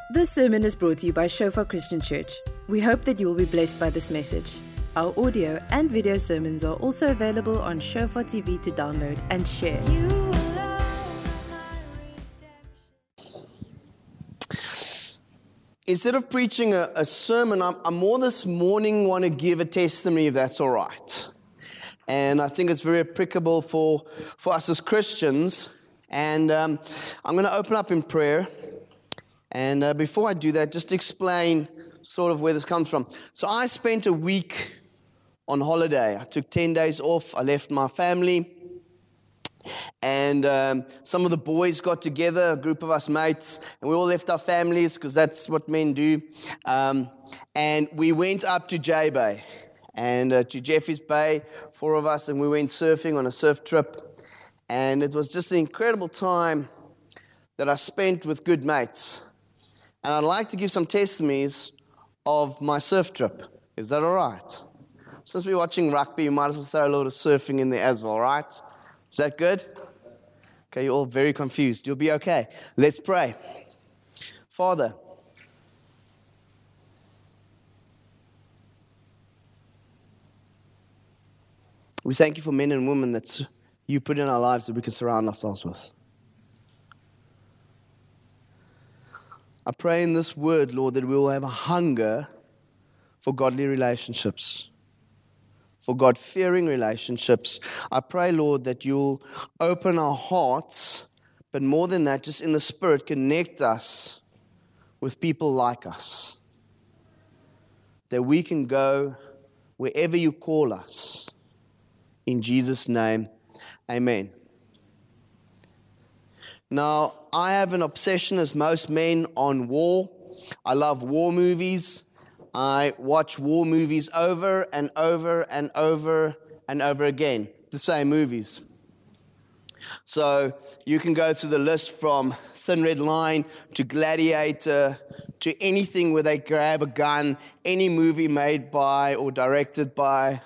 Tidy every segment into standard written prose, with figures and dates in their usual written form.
This sermon is brought to you by Shofar Christian Church. We hope that you will be blessed by this message. Our audio and video sermons are also available on Shofar TV to download and share. Instead of preaching a sermon, I'm more this morning want to give a testimony, if that's all right. And I think it's very applicable for us as Christians. And I'm going to open up in prayer. And before I do that, just explain sort of where this comes from. So I spent a week on holiday. I took 10 days off. I left my family. And some of the boys got together, a group of us mates, and we all left our families because that's what men do. And we went up to J Bay and to Jeffreys Bay, 4 of us, and we went surfing on a surf trip. And it was just an incredible time that I spent with good mates. And I'd like to give some testimonies of my surf trip. Is that all right? Since we're watching rugby, you might as well throw a load of surfing in there as well, right? Is that good? Okay, you're all very confused. You'll be okay. Let's pray. Father, we thank you for men and women that you put in our lives that we can surround ourselves with. I pray in this word, Lord, that we will have a hunger for godly relationships, for God-fearing relationships. I pray, Lord, that you'll open our hearts, but more than that, just in the Spirit, connect us with people like us, that we can go wherever you call us. In Jesus' name, amen. Now, I have an obsession, as most men, on war. I love war movies. I watch war movies over and over and over and over again, the same movies. So you can go through the list from Thin Red Line to Gladiator to anything where they grab a gun, any movie made by or directed by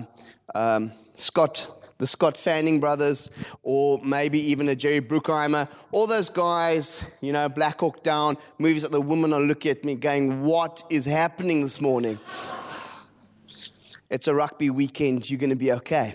the Scott Fanning brothers, or maybe even a Jerry Bruckheimer. All those guys, you know, Black Hawk Down, movies that the women are looking at me going, what is happening this morning? It's a rugby weekend, you're going to be okay.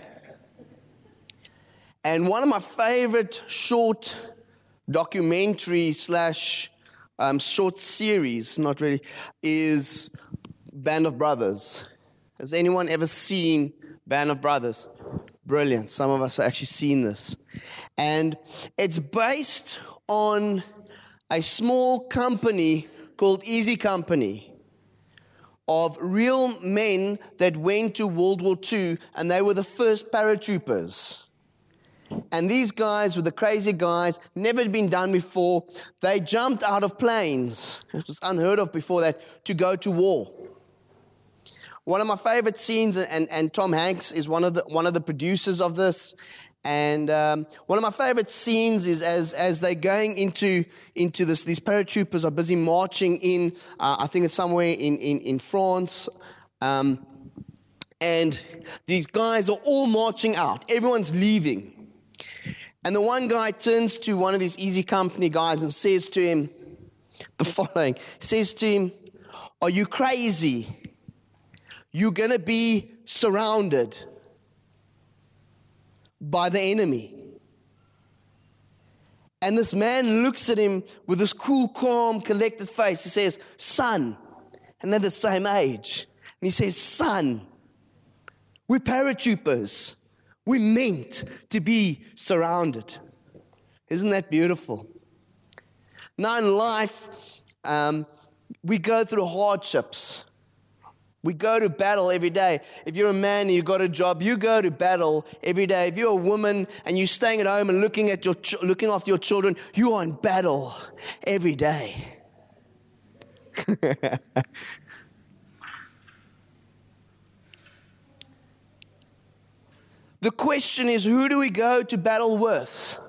And one of my favorite short documentary / short series, not really, is Band of Brothers. Has anyone ever seen Band of Brothers? Brilliant. Some of us have actually seen this. And it's based on a small company called Easy Company of real men that went to World War II, and they were the first paratroopers. And these guys were the crazy guys, never been done before. They jumped out of planes. It was unheard of before that, to go to war. One of my favorite scenes, and Tom Hanks is one of the producers of this, and one of my favorite scenes is as they're going into this. These paratroopers are busy marching in, I think it's somewhere in France, and these guys are all marching out. Everyone's leaving, and the one guy turns to one of these Easy Company guys and says to him the following. He says to him, "Are you crazy? You're going to be surrounded by the enemy." And this man looks at him with this cool, calm, collected face. He says, "Son," and they're the same age. And he says, "Son, we're paratroopers. We're meant to be surrounded." Isn't that beautiful? Now in life, we go through hardships. We go to battle every day. If you're a man and you've got a job, you go to battle every day. If you're a woman and you're staying at home and looking after your children, you are in battle every day. The question is, who do we go to battle with?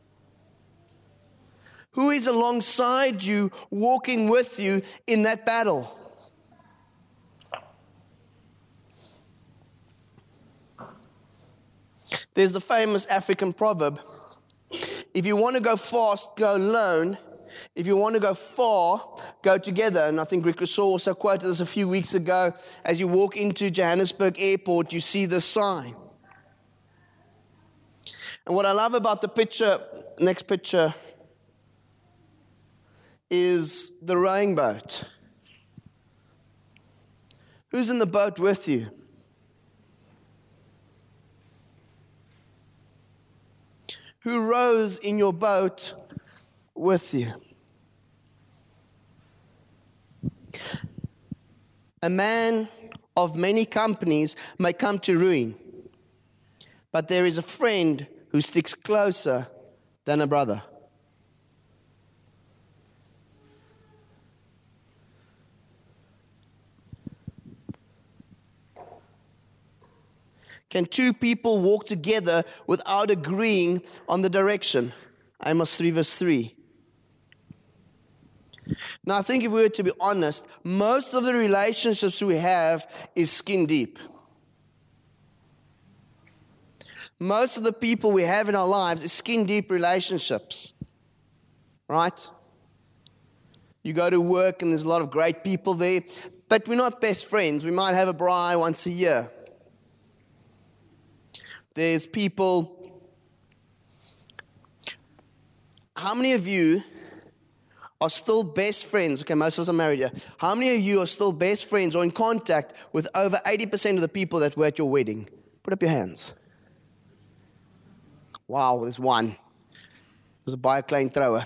Who is alongside you, walking with you in that battle? There's the famous African proverb, if you want to go fast, go alone. if you want to go far, go together. And I think Rick Rousseau also quoted this a few weeks ago. As you walk into Johannesburg Airport, you see this sign. And what I love about the picture, next picture, is the rowing boat. Who's in the boat with you? Who rows in your boat with you? A man of many companies may come to ruin, but there is a friend who sticks closer than a brother. Can two people walk together without agreeing on the direction? Amos 3 verse 3. Now I think if we were to be honest, most of the relationships we have is skin deep. Most of the people we have in our lives is skin deep relationships. Right? You go to work and there's a lot of great people there, but we're not best friends. We might have a braai once a year. There's people. How many of you are still best friends? Okay, most of us are married here. How many of you are still best friends or in contact with over 80% of the people that were at your wedding? Put up your hands. Wow, there's one. It was a biplane thrower.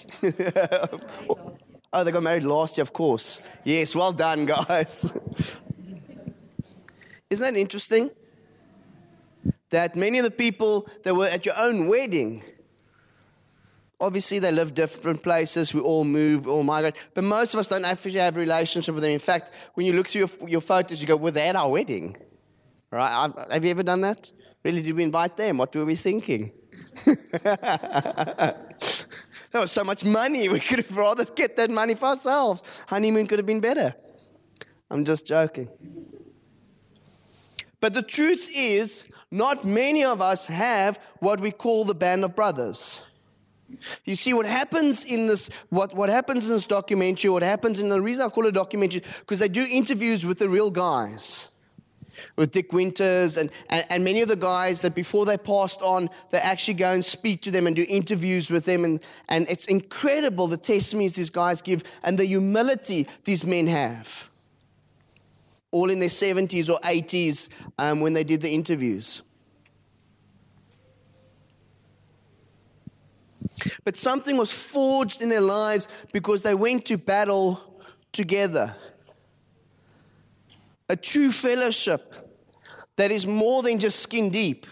Oh, they got married last year, of course. Yes, well done, guys. Isn't that interesting? That many of the people that were at your own wedding, obviously they live different places, we all move, we all migrate, but most of us don't actually have a relationship with them. In fact, when you look through your photos, you go, were they at our wedding? Right? Have you ever done that? Really, did we invite them? What were we thinking? That was so much money, we could have rather get that money for ourselves. Honeymoon could have been better. I'm just joking. But the truth is, not many of us have what we call the band of brothers. You see, what happens in this, what happens in this documentary, what happens in the reason I call it a documentary, because they do interviews with the real guys, with Dick Winters and many of the guys that before they passed on, they actually go and speak to them and do interviews with them, and it's incredible the testimonies these guys give and the humility these men have. All in their 70s or 80s when they did the interviews. But something was forged in their lives because they went to battle together. A true fellowship that is more than just skin deep.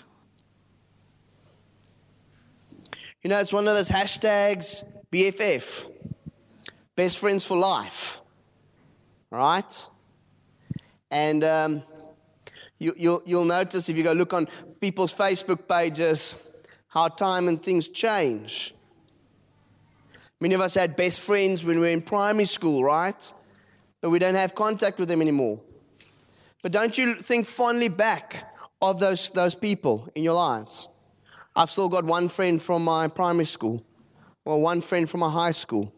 You know, it's one of those hashtags, BFF, best friends for life. Right? And you'll notice if you go look on people's Facebook pages how time and things change. Many of us had best friends when we were in primary school, right? But we don't have contact with them anymore. But don't you think fondly back of those people in your lives? I've still got one friend from my primary school, or one friend from my high school.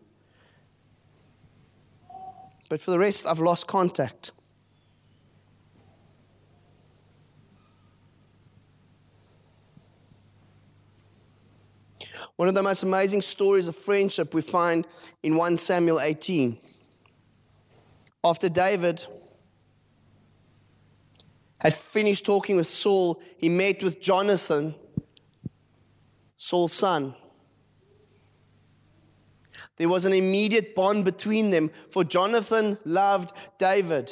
But for the rest, I've lost contact. One of the most amazing stories of friendship we find in 1 Samuel 18. After David had finished talking with Saul, he met with Jonathan, Saul's son. There was an immediate bond between them, for Jonathan loved David.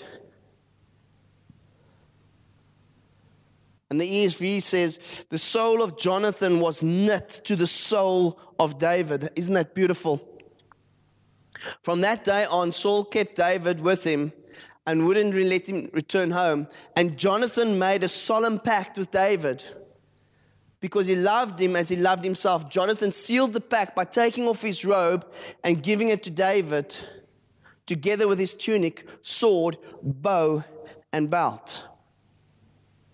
And the ESV says, the soul of Jonathan was knit to the soul of David. Isn't that beautiful? From that day on, Saul kept David with him and wouldn't let him return home. And Jonathan made a solemn pact with David. Because he loved him as he loved himself, Jonathan sealed the pact by taking off his robe and giving it to David, together with his tunic, sword, bow, and belt.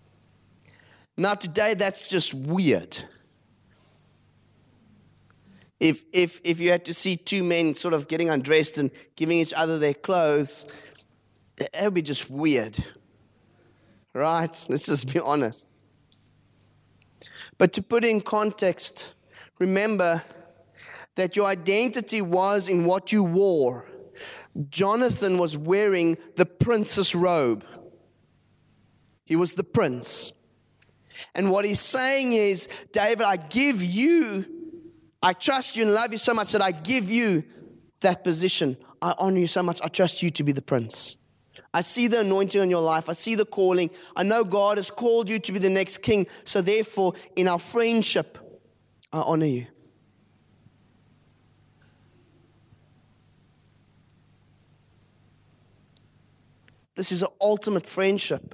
Now today, that's just weird. If you had to see two men sort of getting undressed and giving each other their clothes, it would be just weird. Right? Let's just be honest. But to put in context, remember that your identity was in what you wore. Jonathan was wearing the prince's robe. He was the prince. And what he's saying is, David, I trust you and love you so much that I give you that position. I honor you so much. I trust you to be the prince. I see the anointing on your life. I see the calling. I know God has called you to be the next king. So therefore, in our friendship, I honor you. This is an ultimate friendship.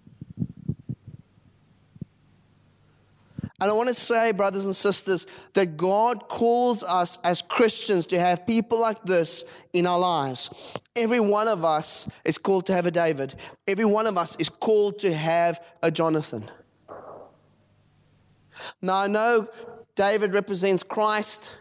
And I want to say, brothers and sisters, that God calls us as Christians to have people like this in our lives. Every one of us is called to have a David. Every one of us is called to have a Jonathan. Now, I know David represents Christ.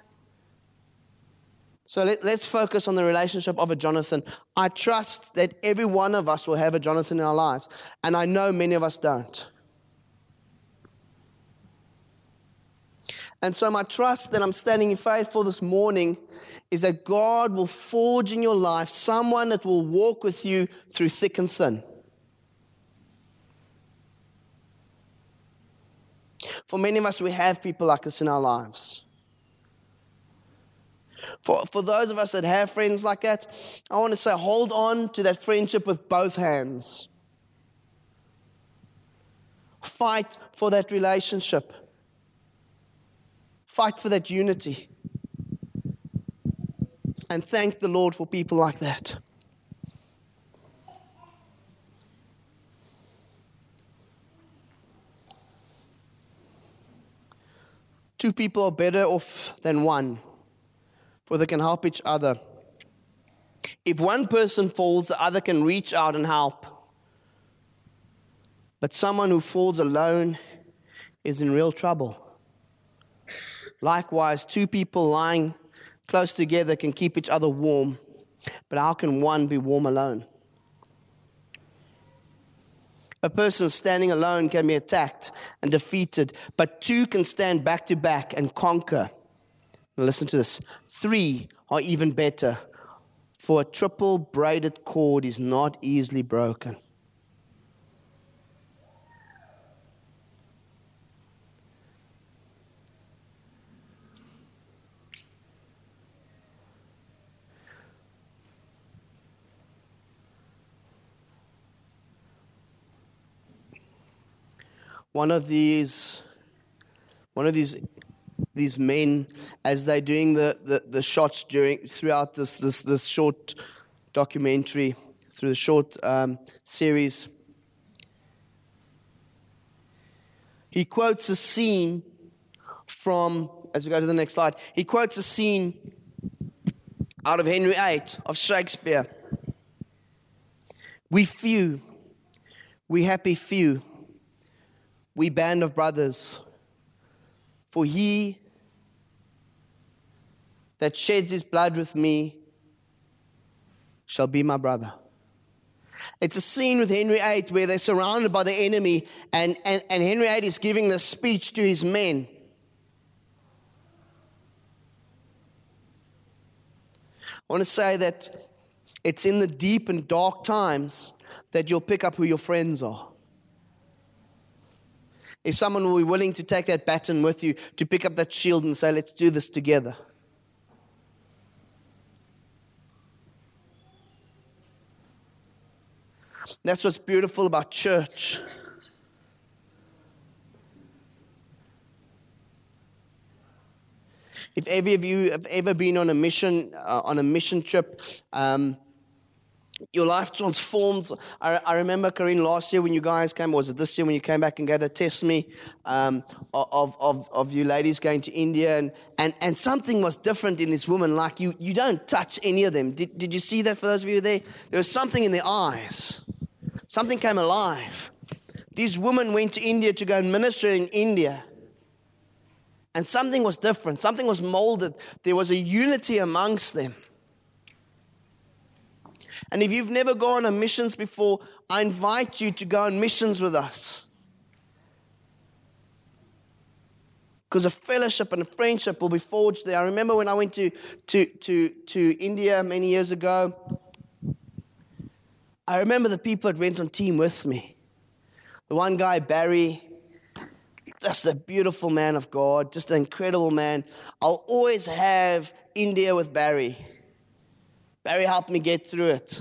So let's focus on the relationship of a Jonathan. I trust that every one of us will have a Jonathan in our lives. And I know many of us don't. And so my trust that I'm standing in faith for this morning is that God will forge in your life someone that will walk with you through thick and thin. For many of us, we have people like this in our lives. For those of us that have friends like that, I want to say hold on to that friendship with both hands. Fight for that relationship. Fight for that unity. And thank the Lord for people like that. Two people are better off than one, for they can help each other. If one person falls, the other can reach out and help. But someone who falls alone is in real trouble. Likewise, two people lying close together can keep each other warm. But how can one be warm alone? A person standing alone can be attacked and defeated, but two can stand back to back and conquer. Now listen to this. 3 are even better, for a triple braided cord is not easily broken. One of these men, as they're doing the shots throughout this short documentary, through the short series, he quotes a scene from, as we go to the next slide, he quotes a scene out of Henry VIII of Shakespeare. We few, we happy few, we band of brothers, for he that sheds his blood with me shall be my brother. It's a scene with Henry VIII where they're surrounded by the enemy, and Henry VIII is giving this speech to his men. I want to say that it's in the deep and dark times that you'll pick up who your friends are. If someone will be willing to take that baton with you, to pick up that shield and say, let's do this together. That's what's beautiful about church. If any of you have ever been on a mission trip, your life transforms. I remember, Corinne, last year when you guys came, or was it this year when you came back and gave that testimony of you ladies going to India, and something was different in this woman. Like you don't touch any of them. Did you see that for those of you there? There was something in their eyes. Something came alive. These women went to India to go and minister in India. And something was different. Something was molded. There was a unity amongst them. And if you've never gone on missions before, I invite you to go on missions with us. Because a fellowship and a friendship will be forged there. I remember when I went to India many years ago, I remember the people that went on team with me. The one guy, Barry, just a beautiful man of God, just an incredible man. I'll always have India with Barry. Barry helped me get through it.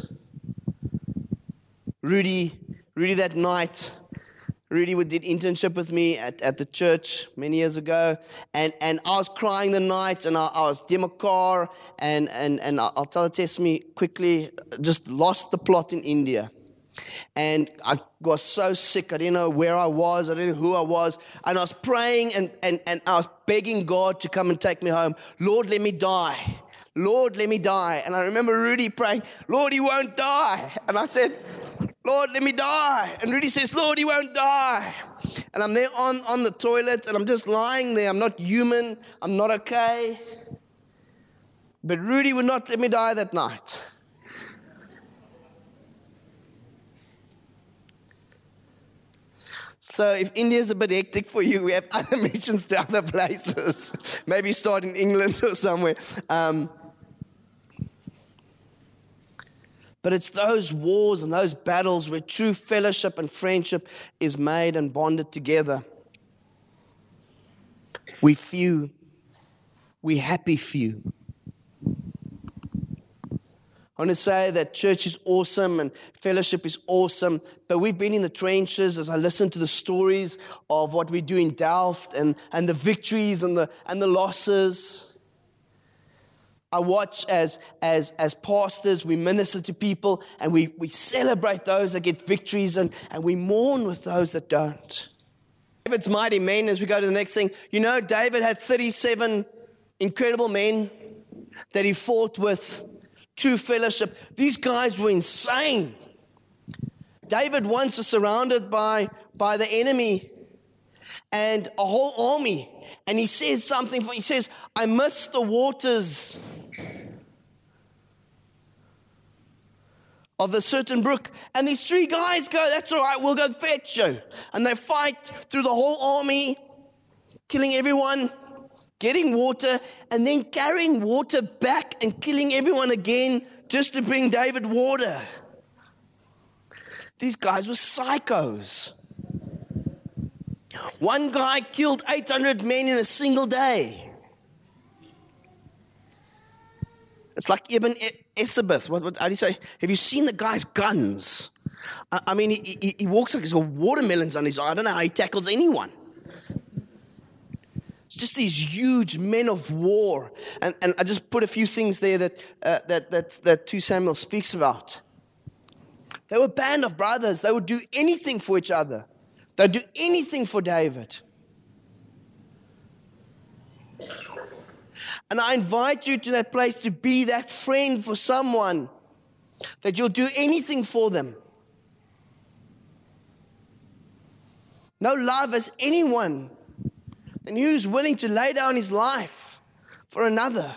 Rudy that night, Rudy did internship with me at the church many years ago, and I was crying the night, and I was Demakar, and I'll tell the testimony quickly, just lost the plot in India. And I was so sick, I didn't know where I was, I didn't know who I was, and I was praying and I was begging God to come and take me home. Lord, let me die. Lord, let me die. And I remember Rudy praying, Lord, he won't die. And I said, Lord, let me die. And Rudy says, Lord, he won't die. And I'm there on the toilet, and I'm just lying there. I'm not human. I'm not okay. But Rudy would not let me die that night. So if India is a bit hectic for you, we have other missions to other places. Maybe start in England or somewhere. But it's those wars and those battles where true fellowship and friendship is made and bonded together. We few. We happy few. I want to say that church is awesome and fellowship is awesome, but we've been in the trenches as I listen to the stories of what we do in Delft and the victories and the losses. I watch as pastors, we minister to people and we celebrate those that get victories and we mourn with those that don't. David's mighty men, as we go to the next thing, you know, David had 37 incredible men that he fought with. True fellowship. These guys were insane. David once was surrounded by the enemy and a whole army. And he says something. He says, I miss the waters of the certain brook. And these three guys go, that's all right, we'll go fetch you. And they fight through the whole army, killing everyone, getting water, and then carrying water back and killing everyone again just to bring David water. These guys were psychos. One guy killed 800 men in a single day. It's like Ibn Esabith. How do you say? Have you seen the guy's guns? I mean, he walks like he's got watermelons on his eye. I don't know how he tackles anyone. It's just these huge men of war. And I just put a few things there that 2 Samuel speaks about. They were a band of brothers. They would do anything for each other. They'd do anything for David. And I invite you to that place to be that friend for someone, that you'll do anything for them. No love as anyone. And who's willing to lay down his life for another?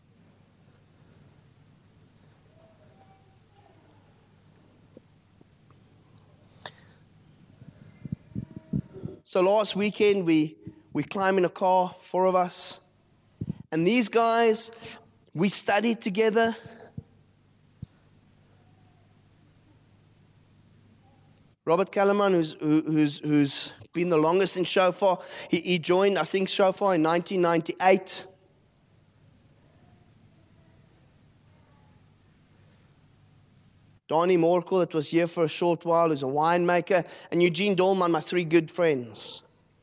So last weekend we climbed in a car, 4 of us. And these guys, we studied together. Robert Kellerman, who's been the longest in Shofar, he joined, I think, Shofar in 1998. Donnie Morkel, that was here for a short while, who's a winemaker, and Eugene Dolman, my 3 good friends.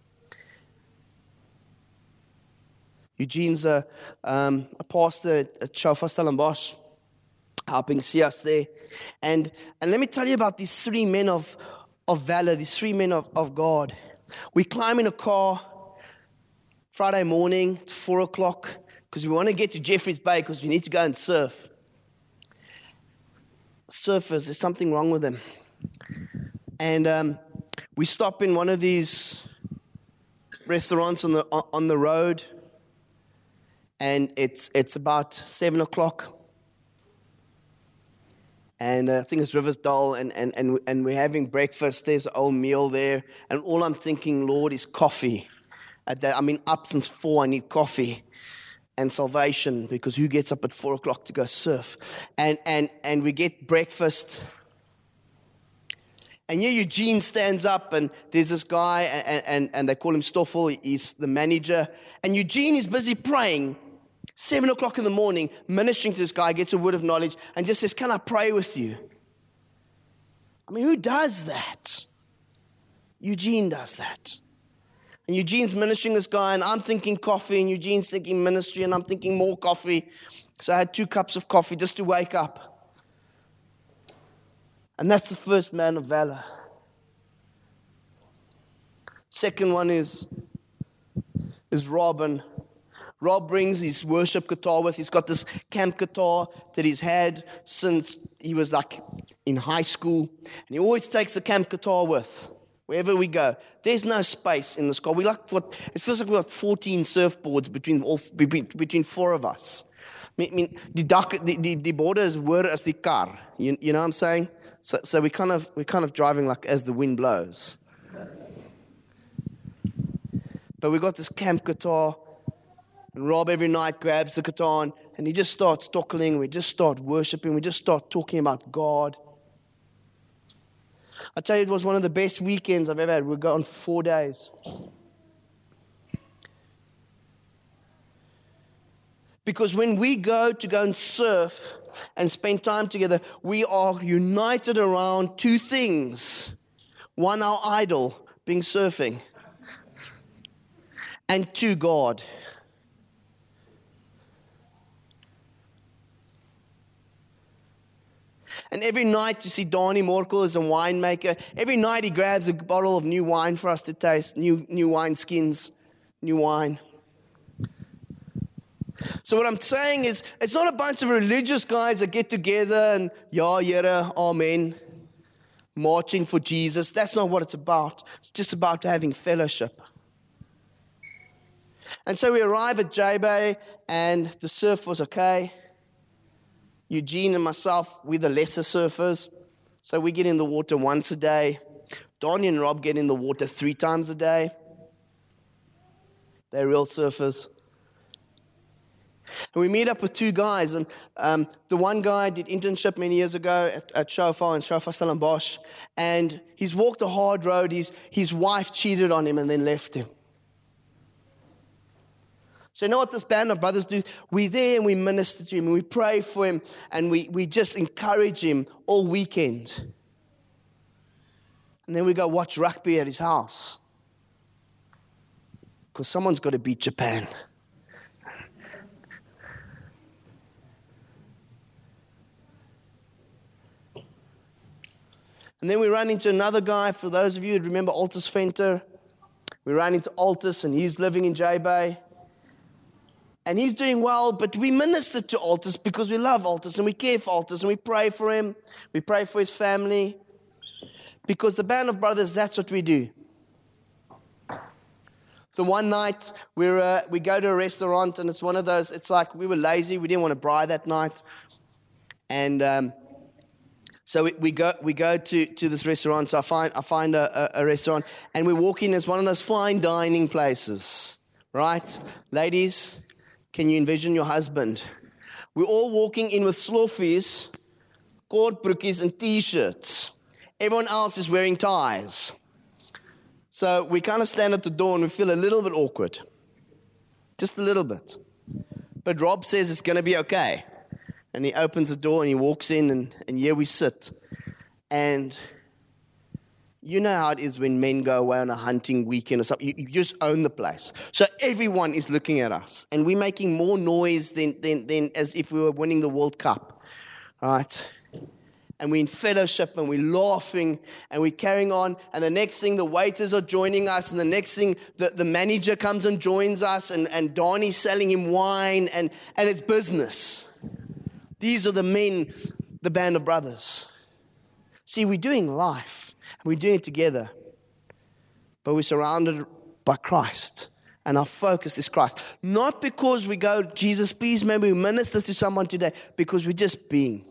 Eugene's a pastor at Shofar Stellenbosch, helping see us there. And let me tell you about these 3 men of valor, these 3 men of God. We climb in a car Friday morning, it's 4 o'clock, because we want to get to Jeffreys Bay because we need to go and surf. Surfers, there's something wrong with them. And we stop in one of these restaurants on the road, and it's about 7 o'clock. And I think it's Riversdale, and we're having breakfast. There's an old meal there, and all I'm thinking, Lord, is coffee. I'm been up since 4. I need coffee and salvation, because who gets up at 4 o'clock to go surf? And we get breakfast. And here Eugene stands up, and there's this guy, and they call him Stoffel. He's the manager. And Eugene is busy praying, 7 o'clock in the morning, ministering to this guy, gets a word of knowledge, and just says, can I pray with you? I mean, who does that? Eugene does that. And Eugene's ministering this guy, and I'm thinking coffee, and Eugene's thinking ministry, and I'm thinking more coffee. So I had 2 cups of coffee just to wake up. And that's the first man of valor. Second one is Rob. And Rob brings his worship guitar with. He's got this camp guitar that he's had since he was like in high school. And he always takes the camp guitar with wherever we go. There's no space in this car. It feels like we've got 14 surfboards between 4 of us. I mean, the border is word as the car. You know what I'm saying? So we're kind of driving like as the wind blows. But we got this camp guitar, and Rob every night grabs the guitar and he just starts talking. We just start worshiping. We just start talking about God. I tell you, it was one of the best weekends I've ever had. We're gone for 4 days. Because when we go and surf and spend time together, we are united around 2 things. One, our idol, being surfing. And 2, God. And every night you see Donnie Morkel is a winemaker. Every night he grabs a bottle of new wine for us to taste. New wine skins, new wine. So what I'm saying is, it's not a bunch of religious guys that get together and, ja, Here, amen, marching for Jesus. That's not what it's about. It's just about having fellowship. And so we arrive at J-Bay, and the surf was okay. Eugene and myself, we're the lesser surfers. So we get in the water once a day. Donnie and Rob get in the water 3 times a day. They're real surfers. And we meet up with 2 guys, and the one guy did internship many years ago at Shofar and Shofar Stellenbosch, and he's walked a hard road. His wife cheated on him and then left him. So you know what this band of brothers do? We're there and we minister to him, and we pray for him, and we just encourage him all weekend. And then we go watch rugby at his house, because someone's got to beat Japan. And then we run into another guy. For those of you who remember Altus Venter, we ran into Altus, and he's living in J-Bay. And he's doing well, but we minister to Altus because we love Altus, and we care for Altus, and we pray for him. We pray for his family. Because the band of brothers, that's what we do. The one night we go to a restaurant, and it's one of those, it's like we were lazy. We didn't want to braai that night. And so we go to this restaurant. So I find a restaurant, and we walk in. It's one of those fine dining places, right? Ladies, can you envision your husband? We're all walking in with sloffies, kortbroekies, and T-shirts. Everyone else is wearing ties. So we kind of stand at the door, and we feel a little bit awkward. Just a little bit. But Rob says it's going to be okay. And he opens the door and he walks in, and here we sit. And you know how it is when men go away on a hunting weekend or something. You just own the place. So everyone is looking at us. And we're making more noise than as if we were winning the World Cup. Right? And we're in fellowship, and we're laughing, and we're carrying on. And the next thing, the waiters are joining us. And the next thing, the manager comes and joins us. And Donnie's selling him wine. And it's business. These are the men, the band of brothers. See, we're doing life. We're doing it together. But we're surrounded by Christ. And our focus is Christ. Not because we go, Jesus, please, maybe we minister to someone today, because we're just being.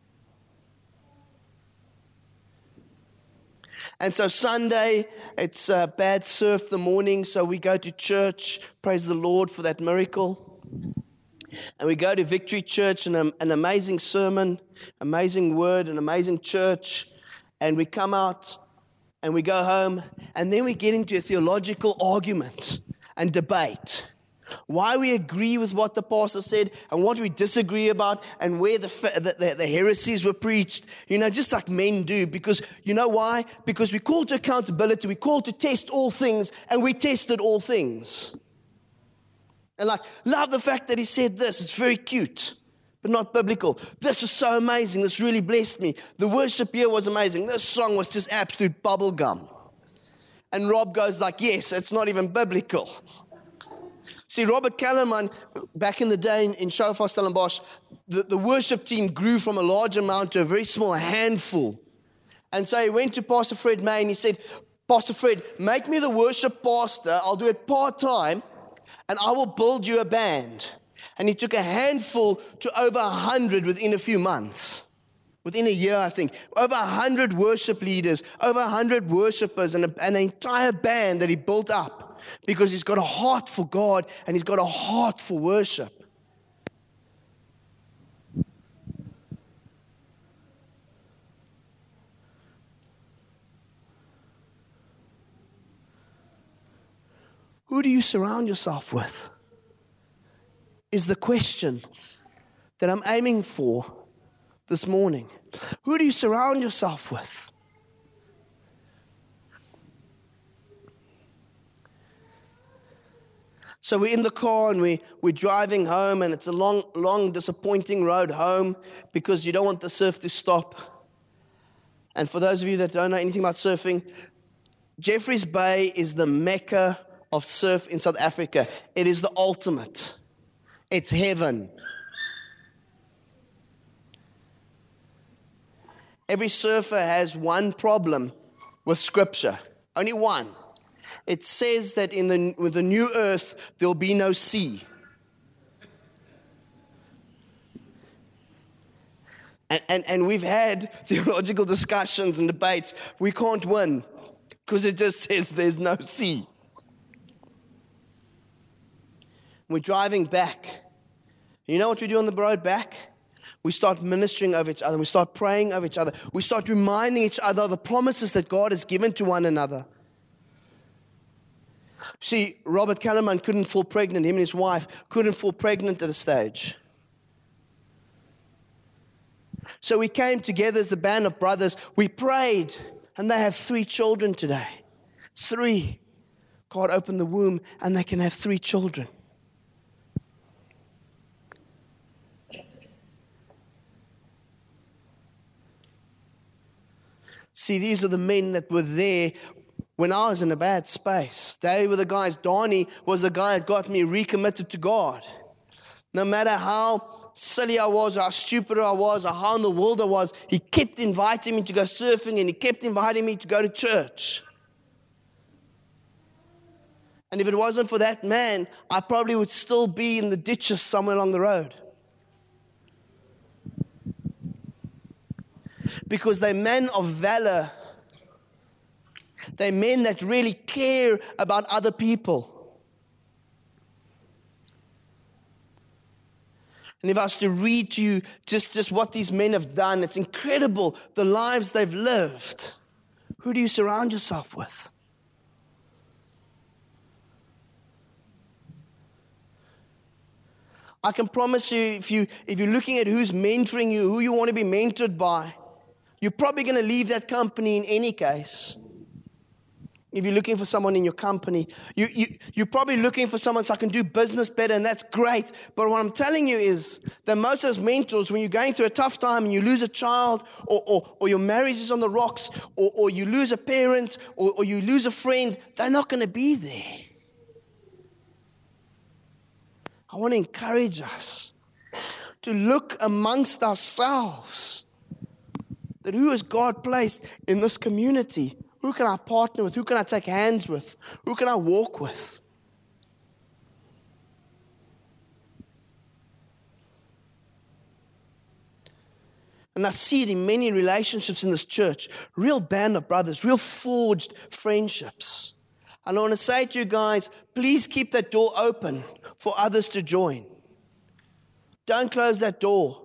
And so Sunday, it's bad surf the morning, so we go to church. Praise the Lord for that miracle. And we go to Victory Church, and an amazing sermon, amazing word, an amazing church. And we come out, and we go home, and then we get into a theological argument and debate. Why we agree with what the pastor said and what we disagree about and where the heresies were preached, just like men do. Because you know why? Because we call to accountability, we call to test all things, and we tested all things. And love the fact that he said this. It's very cute, but not biblical. This was so amazing. This really blessed me. The worship here was amazing. This song was just absolute bubble gum. And Rob goes yes, it's not even biblical. See, Robert Kellerman, back in the day in Shofar Stellenbosch, the worship team grew from a large amount to a very small handful. And so he went to Pastor Fred May and he said, Pastor Fred, make me the worship pastor. I'll do it part-time and I will build you a band. And he took a handful to over 100 within a few months. Within a year, I think. Over 100 worship leaders, over 100 worshipers, and an entire band that he built up. Because he's got a heart for God and he's got a heart for worship. Who do you surround yourself with? Is the question that I'm aiming for this morning. Who do you surround yourself with? So we're in the car and we're driving home, and it's a long, disappointing road home because you don't want the surf to stop. And for those of you that don't know anything about surfing, Jeffreys Bay is the mecca of surf in South Africa. It is the ultimate. It's heaven. Every surfer has one problem with Scripture. Only one. It says that with the new earth, there will be no sea. And we've had theological discussions and debates. We can't win because it just says there's no sea. We're driving back. You know what we do on the road back? We start ministering over each other. We start praying over each other. We start reminding each other of the promises that God has given to one another. See, Robert Kellerman couldn't fall pregnant. Him and his wife couldn't fall pregnant at a stage. So we came together as the band of brothers. We prayed, and they have 3 children today. 3. God opened the womb, and they can have 3 children. See, these are the men that were there when I was in a bad space. They were the guys. Donnie was the guy that got me recommitted to God. No matter how silly I was, how stupid I was, or how in the world I was, he kept inviting me to go surfing, and he kept inviting me to go to church. And if it wasn't for that man, I probably would still be in the ditches somewhere along the road. Because they're men of valor. They're men that really care about other people. And if I was to read to you just what these men have done, it's incredible, the lives they've lived. Who do you surround yourself with? I can promise you, if you're looking at who's mentoring you, who you want to be mentored by, you're probably going to leave that company in any case. If you're looking for someone in your company, you're probably looking for someone so I can do business better, and that's great. But what I'm telling you is that most of those mentors, when you're going through a tough time and you lose a child, or your marriage is on the rocks, or you lose a parent, or you lose a friend, they're not going to be there. I want to encourage us to look amongst ourselves. That who has God placed in this community? Who can I partner with? Who can I take hands with? Who can I walk with? And I see it in many relationships in this church. Real band of brothers, real forged friendships. And I want to say to you guys, please keep that door open for others to join. Don't close that door.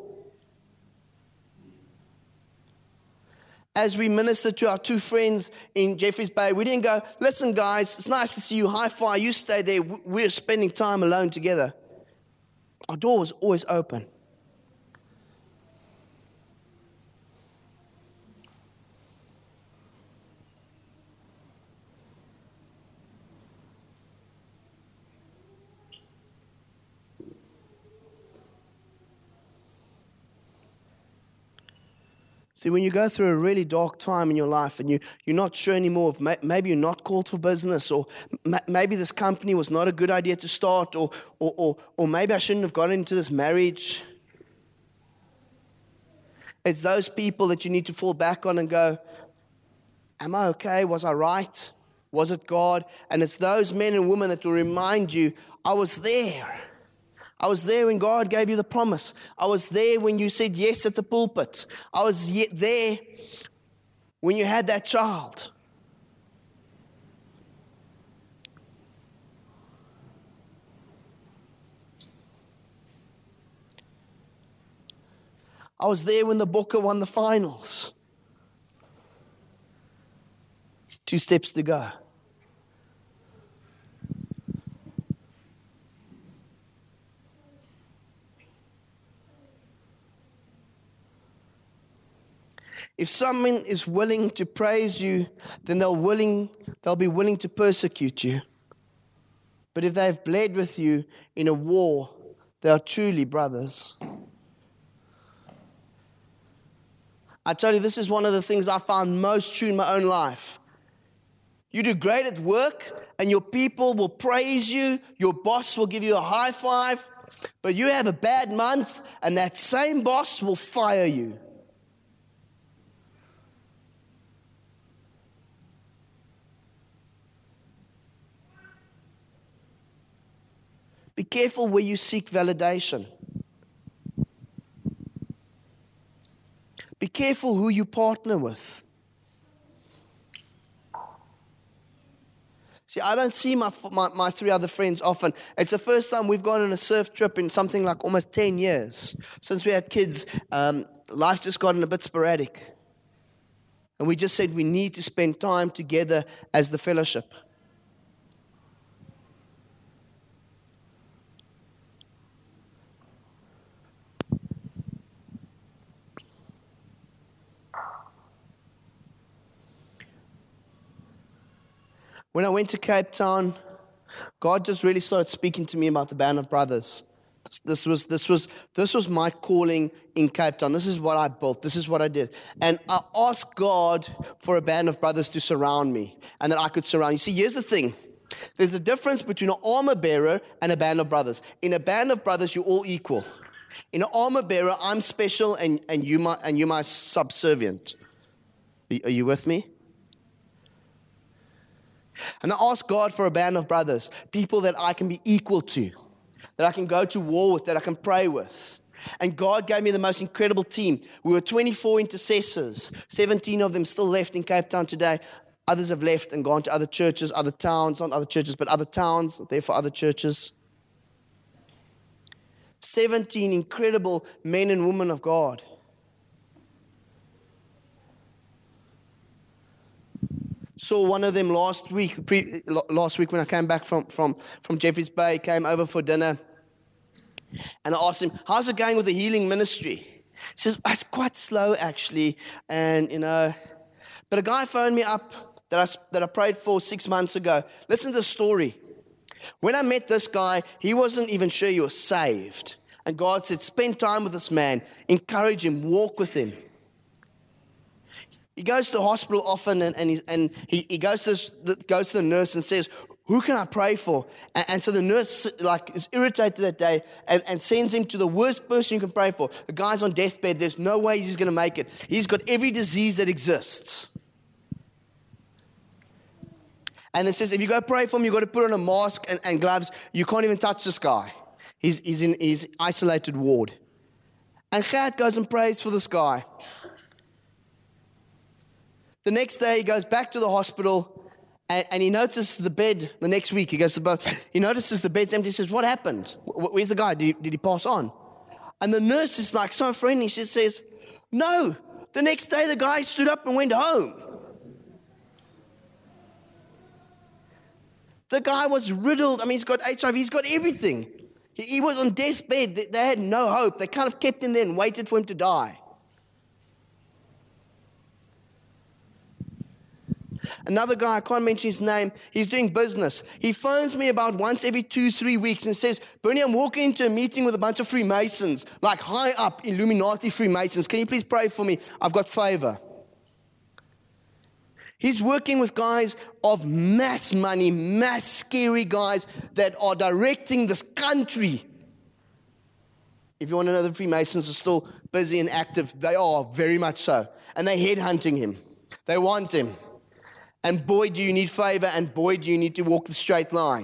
As we ministered to our two friends in Jeffreys Bay, we didn't go, listen guys, it's nice to see you, high five, you stay there, we're spending time alone together. Our door was always open. See, when you go through a really dark time in your life and you're not sure anymore, if maybe you're not called for business, or maybe this company was not a good idea to start, or maybe I shouldn't have gotten into this marriage. It's those people that you need to fall back on and go, am I okay? Was I right? Was it God? And it's those men and women that will remind you, I was there. I was there when God gave you the promise. I was there when you said yes at the pulpit. I was there when you had that child. I was there when the Booker won the finals. 2 steps to go. If someone is willing to praise you, then they'll be willing to persecute you. But if they've bled with you in a war, they are truly brothers. I tell you, this is one of the things I found most true in my own life. You do great at work, and your people will praise you. Your boss will give you a high five. But you have a bad month, and that same boss will fire you. Be careful where you seek validation. Be careful who you partner with. See, I don't see my 3 other friends often. It's the first time we've gone on a surf trip in something like almost 10 years. Since we had kids, life's just gotten a bit sporadic. And we just said we need to spend time together as the fellowship. When I went to Cape Town, God just really started speaking to me about the band of brothers. This was my calling in Cape Town. This is what I built. This is what I did. And I asked God for a band of brothers to surround me and that I could surround. You see, here's the thing. There's a difference between an armor bearer and a band of brothers. In a band of brothers, you're all equal. In an armor bearer, I'm special and you my subservient. Are you with me? And I asked God for a band of brothers, people that I can be equal to, that I can go to war with, that I can pray with. And God gave me the most incredible team. We were 24 intercessors. 17 of them still left in Cape Town today. Others have left and gone to other churches, other towns, not other churches, but other towns, therefore other churches. 17 incredible men and women of God. Saw one of them last week when I came back from Jeffreys Bay, came over for dinner. And I asked him, how's it going with the healing ministry? He says, it's quite slow actually. And, but a guy phoned me up that I prayed for 6 months ago. Listen to the story. When I met this guy, he wasn't even sure he was saved. And God said, spend time with this man, encourage him, walk with him. He goes to the hospital often and he goes to the nurse and says, who can I pray for? And so the nurse is irritated that day and sends him to the worst person you can pray for. The guy's on deathbed. There's no way he's going to make it. He's got every disease that exists. And it says, if you go pray for him, you've got to put on a mask and gloves. You can't even touch this guy. He's in his isolated ward. And Gert goes and prays for this guy. The next day, he goes back to the hospital, and he notices the bed the next week. He goes to he notices the bed's empty. He says, what happened? Where's the guy? Did he pass on? And the nurse is like so friendly. She says, no. The next day, the guy stood up and went home. The guy was riddled. I mean, he's got HIV. He's got everything. He was on deathbed. They had no hope. They kind of kept him there and waited for him to die. Another guy, I can't mention his name, he's doing business. He phones me about once every 2-3 weeks and says, Bernie, I'm walking into a meeting with a bunch of Freemasons, like high up Illuminati Freemasons. Can you please pray for me? I've got favor. He's working with guys of mass money, mass scary guys that are directing this country. If you want to know, the Freemasons are still busy and active. They are, very much so. And they're headhunting him. They want him. And boy, do you need favor, and boy, do you need to walk the straight line.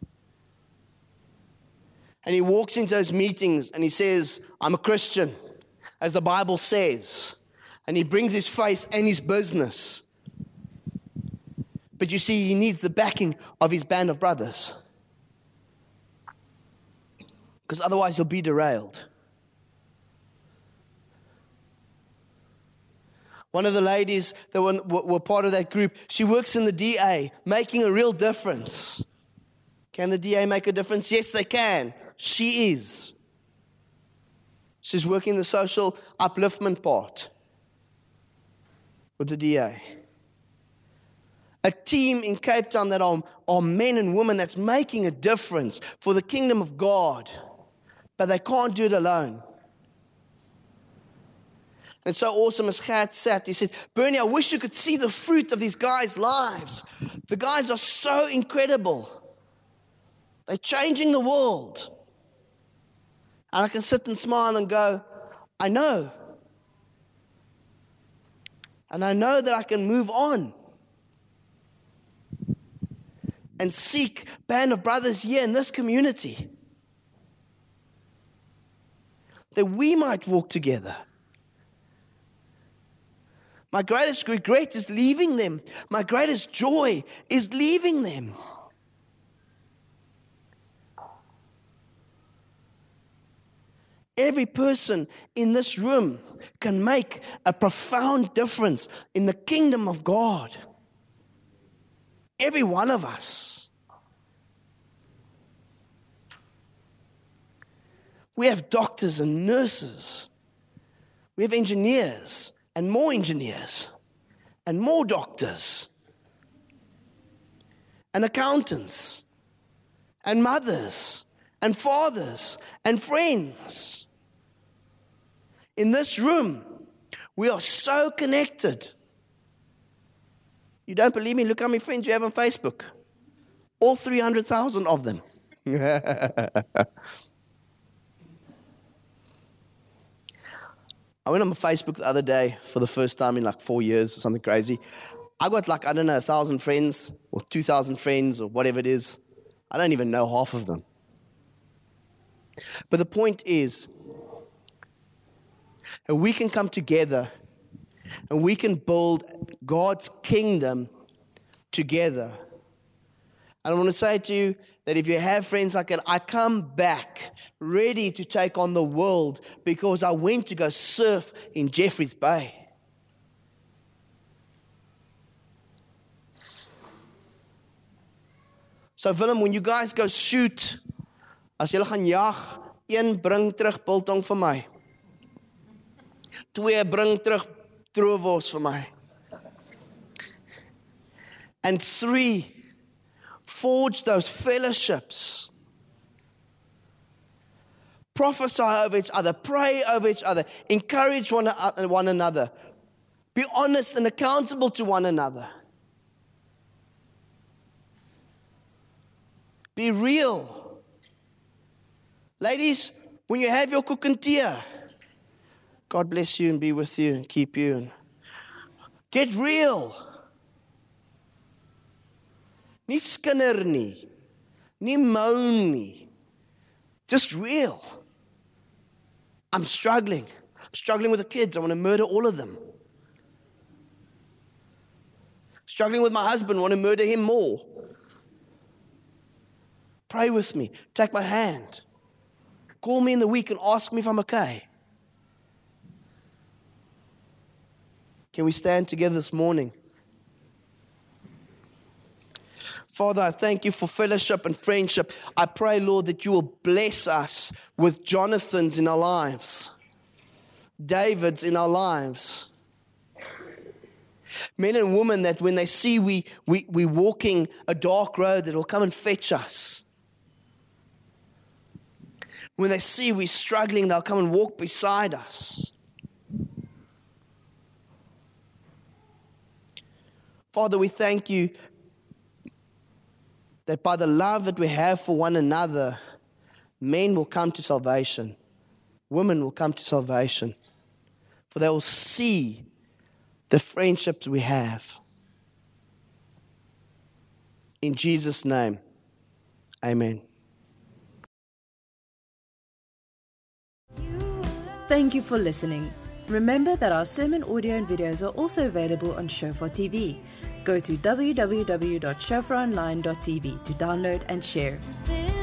And he walks into those meetings and he says, I'm a Christian, as the Bible says. And he brings his faith and his business. But you see, he needs the backing of his band of brothers. Because otherwise he'll be derailed. One of the ladies that were part of that group, she works in the DA, making a real difference. Can the DA make a difference? Yes, they can. She is. She's working the social upliftment part with the DA. A team in Cape Town that are men and women that's making a difference for the kingdom of God. But they can't do it alone. And so awesome as Gert sat, he said, Bernie, I wish you could see the fruit of these guys' lives. The guys are so incredible. They're changing the world. And I can sit and smile and go, I know. And I know that I can move on. And seek band of brothers here in this community. That we might walk together. My greatest regret is leaving them. My greatest joy is leaving them. Every person in this room can make a profound difference in the kingdom of God. Every one of us. We have doctors and nurses. We have engineers and more engineers and more doctors and accountants and mothers and fathers and friends. In this room, we are so connected. You don't believe me? Look how many friends you have on Facebook. All 300,000 of them. I went on my Facebook the other day for the first time in like 4 years or something crazy. I got like, 1,000 friends or 2,000 friends or whatever it is. I don't even know half of them. But the point is, that we can come together and we can build God's kingdom together. And I want to say to you that if you have friends like that, I come back ready to take on the world because I went to go surf in Jeffreys Bay. So Willem, when you guys go shoot, as julle gaan jag, 1 bring terug biltong vir my. 2 bring terug droewors vir my. And 3, forge those fellowships. Prophesy over each other, pray over each other, encourage one another. Be honest and accountable to one another. Be real. Ladies, when you have your kukentia, God bless you and be with you and keep you. Get real. Nie skinder nie. Nie moan nie. Just real. I'm struggling. I'm struggling with the kids. I want to murder all of them. Struggling with my husband. I want to murder him more. Pray with me. Take my hand. Call me in the week and ask me if I'm okay. Can we stand together this morning? Father, I thank you for fellowship and friendship. I pray, Lord, that you will bless us with Jonathans in our lives, Davids in our lives. Men and women that when they see we walking a dark road, that will come and fetch us. When they see we're struggling, they'll come and walk beside us. Father, we thank you that by the love that we have for one another, men will come to salvation. Women will come to salvation. For they will see the friendships we have. In Jesus' name, amen. Thank you for listening. Remember that our sermon audio and videos are also available on Shofar TV. Go to www.shofaronline.tv to download and share.